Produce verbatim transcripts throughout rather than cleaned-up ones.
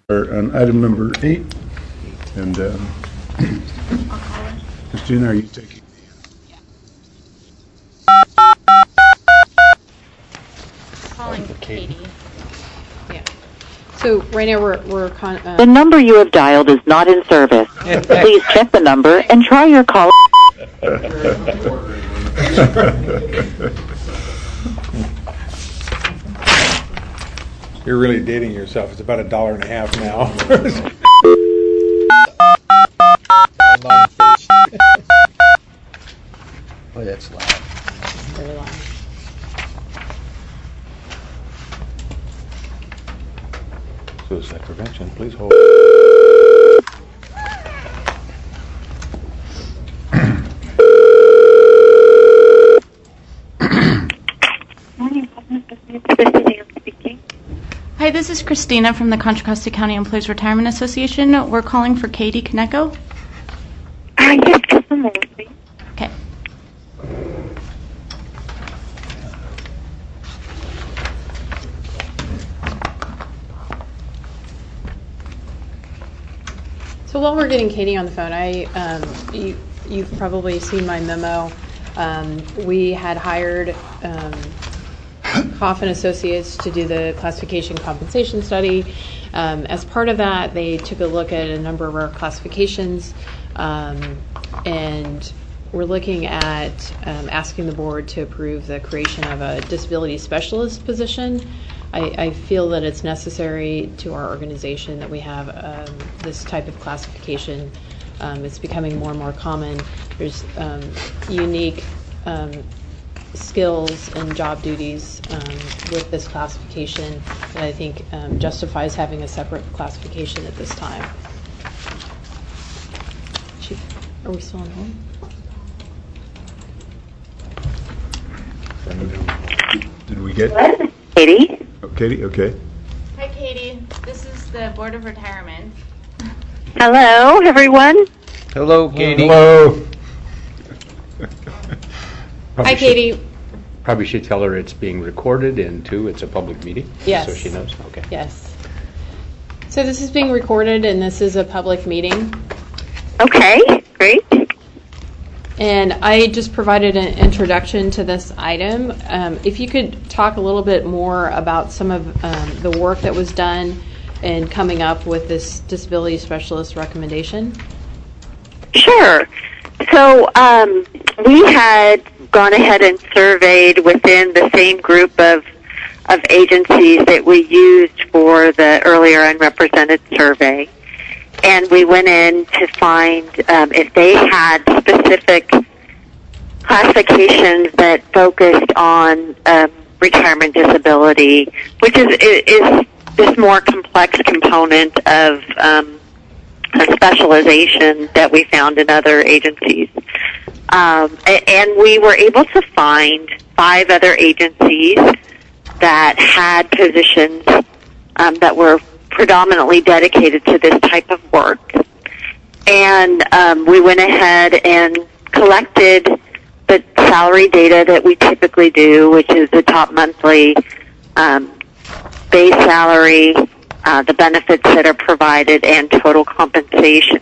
On item number eight, and um, Christina, are you taking the? Calling Katie. Yeah. So right now we're we're con uh, the number you have dialed is not in service. Please check the number and try your call. You're really dating yourself. It's about a dollar and a half now. Oh, that's loud. Very loud. Suicide prevention, please hold. Hi, this is Christina from the Contra Costa County Employees Retirement Association. We're calling for Katie Kaneko. Uh, yes, just a moment, please. Okay. So while we're getting Katie on the phone, I um, you, you've probably seen my memo. Um, we had hired um, Coffin Associates to do the classification compensation study. Um, as part of that, they took a look at a number of our classifications, um, and we're looking at um, asking the board to approve the creation of a disability specialist position. I, I feel that it's necessary to our organization that we have um, this type of classification. Um, it's becoming more and more common. There's um, unique um, skills and job duties um, with this classification that I think um, justifies having a separate classification at this time. Chief, are we still on hold? Did, did we get What? Katie? Oh, Katie, okay. Hi, Katie. This is the Board of Retirement. Hello, everyone. Hello, Katie. Hello. Hi, Katie. Should, probably should tell her it's being recorded, and two, it's a public meeting. Yes. So she knows. Okay. Yes. So this is being recorded, and this is a public meeting. Okay, great. And I just provided an introduction to this item. Um, if you could talk a little bit more about some of um, the work that was done in coming up with this disability specialist recommendation. Sure. So um, we had gone ahead and surveyed within the same group of of agencies that we used for the earlier unrepresented survey. And we went in to find um, if they had specific classifications that focused on um, retirement disability, which is, is this more complex component of um, a specialization that we found in other agencies. Um, and we were able to find five other agencies that had positions um, that were predominantly dedicated to this type of work. And um, we went ahead and collected the salary data that we typically do, which is the top monthly um, base salary, uh, the benefits that are provided, and total compensation.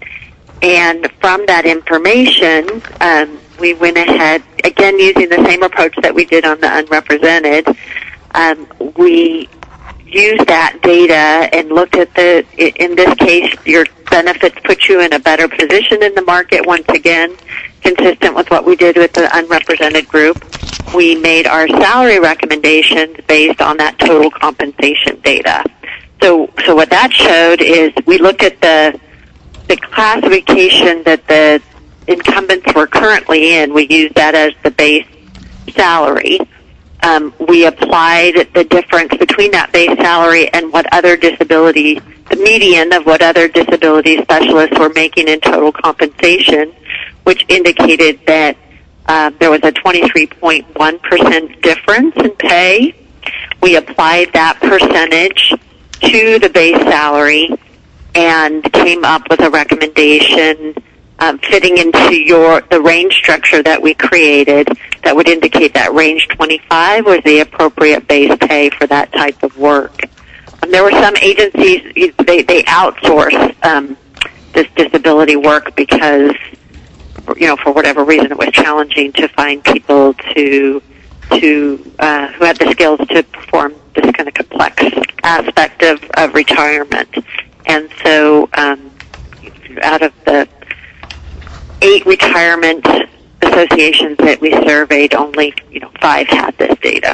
And from that information, um, we went ahead, again using the same approach that we did on the unrepresented, um, we used that data and looked at the, in this case, your benefits put you in a better position in the market once again, consistent with what we did with the unrepresented group. We made our salary recommendations based on that total compensation data. So, so what that showed is we looked at the the classification that the incumbents were currently in. We used that as the base salary. Um, we applied the difference between that base salary and what other disability, the median of what other disability specialists were making in total compensation, which indicated that uh, there was a twenty-three point one percent difference in pay. We applied that percentage to the base salary and came up with a recommendation um, fitting into your the range structure that we created that would indicate that range twenty-five was the appropriate base pay for that type of work. I'm Um, there were some agencies, they, they outsource um, this disability work because, you know, for whatever reason, it was challenging to find people to, to uh, who had the skills to perform this kind of complex aspect of, of retirement. And so um, out of the eight retirement associations that we surveyed, only, you know, five had this data.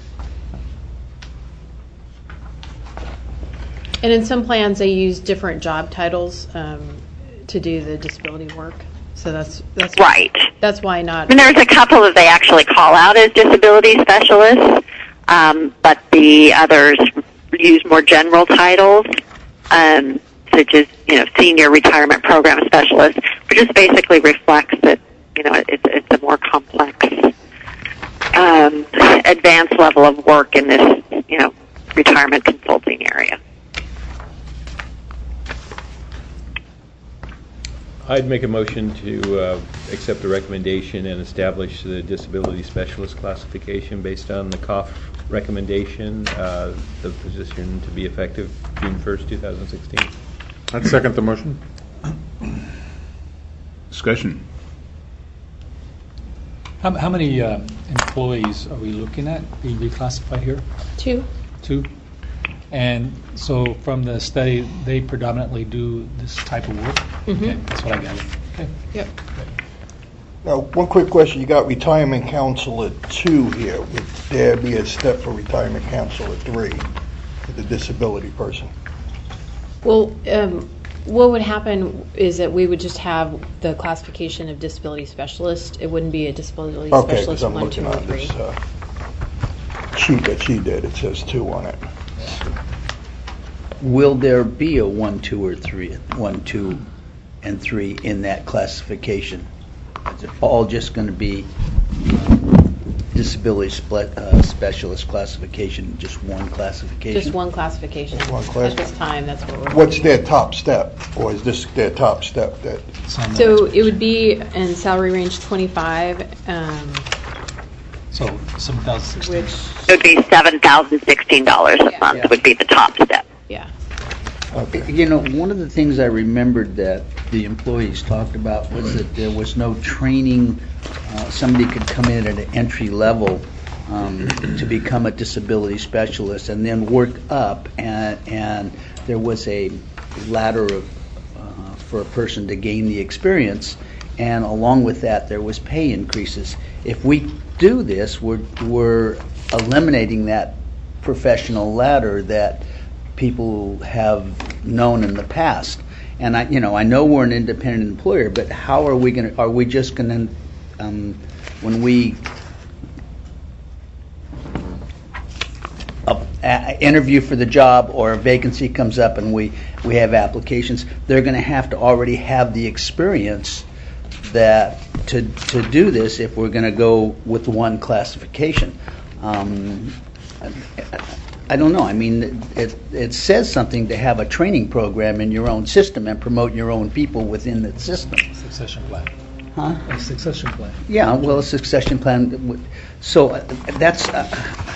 And in some plans, they use different job titles um, to do the disability work. So that's that's Right. That's why not. And there's a couple that they actually call out as disability specialists, um, but the others use more general titles, um, such as, you know, senior retirement program specialist, which just basically reflects that, you know, it's, it's a more complex, um, advanced level of work in this, you know, retirement consulting area. I'd make a motion to uh, accept the recommendation and establish the disability specialist classification based on the C O F recommendation, uh, the position to be effective June first, two thousand sixteen. I'd second the motion. Discussion. How, how many uh, employees are we looking at being reclassified here? Two. Two? And so from the study, they predominantly do this type of work? Mhm. Okay, that's what I got. Okay. Yep. Now, one quick question. You got retirement counsel at two here. Would there be a step for retirement counsel at three, for the disability person? Well, um, what would happen is that we would just have the classification of disability specialist. It wouldn't be a disability Okay, because specialist I'm one, two, looking or on three. this uh, sheet that she did. It says two on it. Will there be a one, two, or three, one, two, and three in that classification? Is it all just going to be disability split, uh, specialist classification, just one classification? Just one classification. Just one class- At this time, that's what we're. What's their top step, or is this their top step? That So it would be in salary range twenty-five, um, So seven thousand sixteen. which, It would be seven thousand sixteen dollars a Yeah. month Yeah. would be the top step. yeah. okay. You know, one of the things I remembered that the employees talked about was that there was no training. Uh, somebody could come in at an entry level um, to become a disability specialist and then work up, and, and there was a ladder of, uh, for a person to gain the experience, and along with that there was pay increases. If we do this, we're, we're eliminating that professional ladder that people have known in the past. And I, you know, I know we're an independent employer, but how are we going to? Are we just going to, um, when we uh, a- interview for the job or a vacancy comes up and we we have applications, they're going to have to already have the experience that to to do this if we're going to go with one classification. Um, I, I don't know. I mean, it it says something to have a training program in your own system and promote your own people within the system. Succession plan. Huh? A succession plan. Yeah, well, a succession plan. would- So uh, that's uh,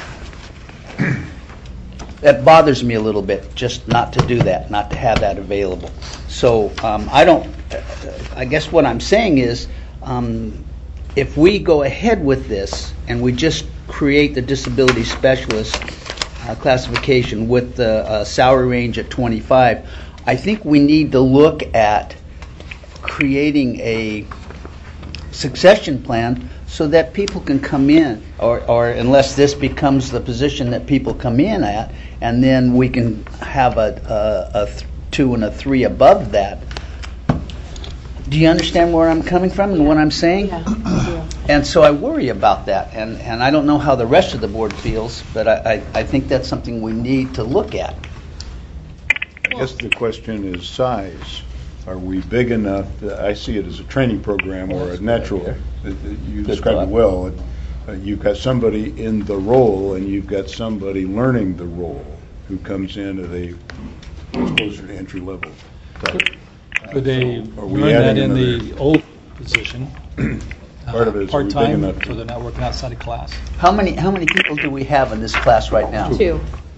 that bothers me a little bit, just not to do that, not to have that available. So um, I don't. Uh, I guess what I'm saying is, um, if we go ahead with this and we just create the disability specialist uh, classification with the uh, salary range at twenty-five, I think we need to look at creating a succession plan so that people can come in, or, or unless this becomes the position that people come in at, and then we can have a, a, a th- two and a three above that. Do you understand where I'm coming from and what I'm saying? Yeah, I do. And so I worry about that, and, and I don't know how the rest of the board feels, but I, I, I think that's something we need to look at. I guess the question is size. Are we big enough? I see it as a training program or a natural. idea. uh, uh, You Good described thought. it well. Uh, You've got somebody in the role, and you've got somebody learning the role who comes in at a closer to entry level type. Could they Are we learn that adding in the another- old position? Part of it is, are we big Part-time, enough to- so they're not working outside of class? How many how many people do we have in this class right now? Two.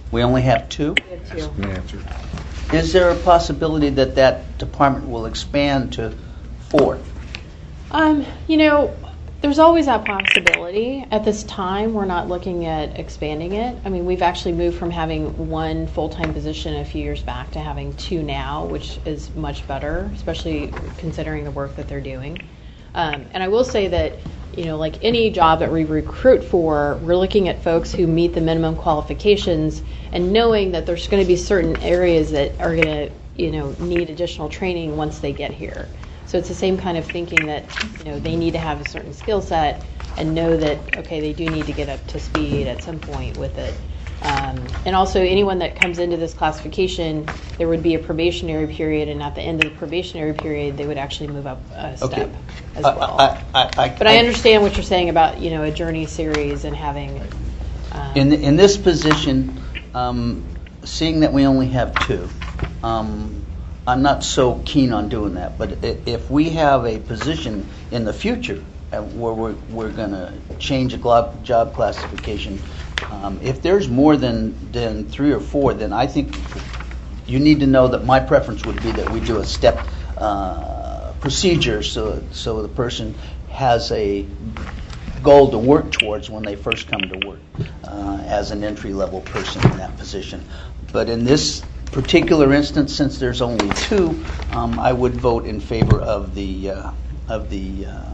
We only have two? We have two. Good answer. Is there a possibility that that department will expand to four? Um, you know, there's always that possibility. At this time, we're not looking at expanding it. I mean, we've actually moved from having one full-time position a few years back to having two now, which is much better, especially considering the work that they're doing. Um, and I will say that, you know, like any job that we recruit for, we're looking at folks who meet the minimum qualifications and knowing that there's going to be certain areas that are going to, you know, need additional training once they get here. So it's the same kind of thinking that, you know, they need to have a certain skill set and know that, okay, they do need to get up to speed at some point with it. Um, and also, anyone that comes into this classification, there would be a probationary period, and at the end of the probationary period, they would actually move up a step Okay. as I- well. I- I- I- but I understand what you're saying about, you know, a journey series and having. Um, In, in this position, um, seeing that we only have two, um, I'm not so keen on doing that. But i- if we have a position in the future uh, where we're, we're going to change a glo- job classification, um, if there's more than, than three or four, then I think you need to know that my preference would be that we do a step uh, procedure so, so the person has a goal to work towards when they first come to work uh, as an entry-level person in that position. But in this particular instance, since there's only two, um, I would vote in favor of the uh, of the. Uh,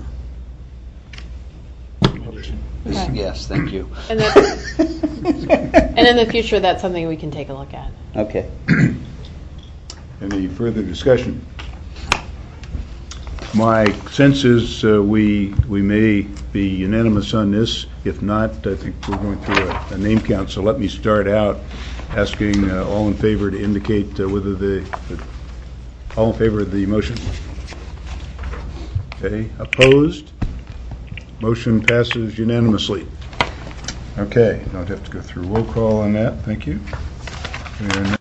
Okay. Yes, thank you. And, that's, and in the future, that's something we can take a look at. Okay. Any further discussion? My sense is uh, we we may be unanimous on this. If not, I think we're going through a, a name count. So let me start out asking uh, all in favor to indicate uh, whether the, the all in favor of the motion. Okay, opposed? Motion passes unanimously. Okay, don't have to go through roll call on that. Thank you. We are now